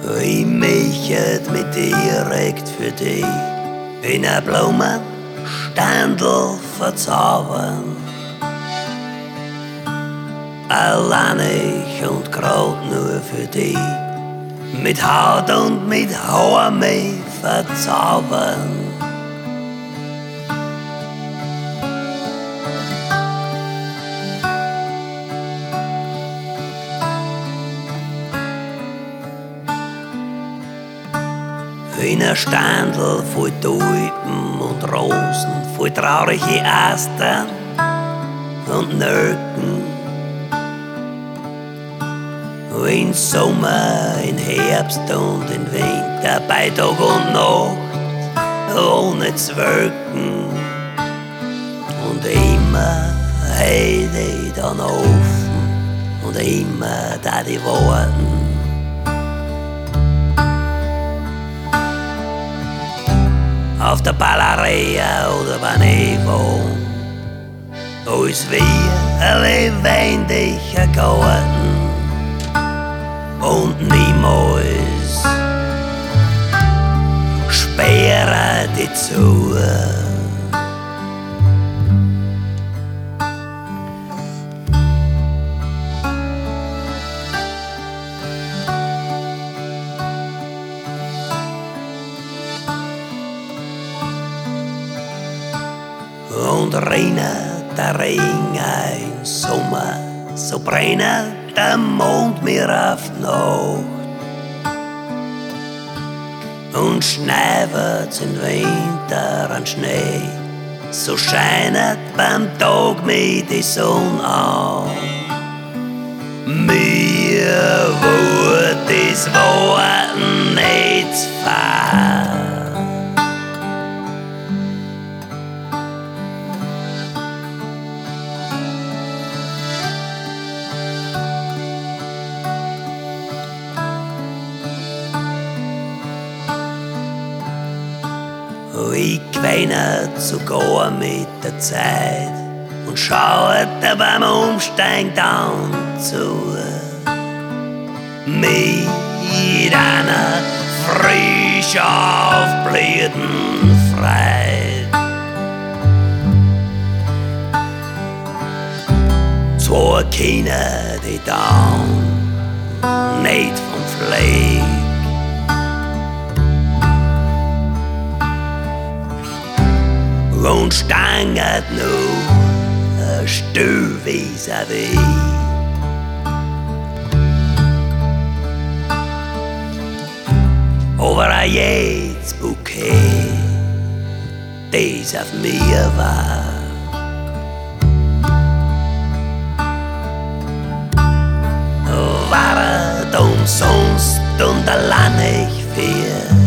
Ich möchte mit direkt für dich in ein Blumenständel verzaubern. Alleinig und grad nur für dich, mit Haut und mit Haar mich verzaubern. In ein Standel voll Tulpen und Rosen, voll traurige Astern und Nelken. In Sommer, in Herbst und in Winter, bei Tag und Nacht, ohne Zwölken. Und immer hält ich dann offen und immer da die warten. Auf der Balleria oder bei Nevo, alles wie ein lebendiger Garten und niemals sperre die zu. Und rinnt der Regen ein Sommer, so brennt der Mond mir auf die Nacht. Und schneit's im Winter an Schnee, so scheinet beim Tag mir die Sonne an. Mir wird das Warten nicht fahren. Ich gewinne sogar mit der Zeit und schaue beim Umsteigen down zu. Mit einer frisch aufblühenden Freude. Zwei Kinder, die down nicht vom Fleck. Und stanget nur ein Stück vis-à-vis. Aber ein jedes Bouquet, das auf mir war, war umsonst und alleinig für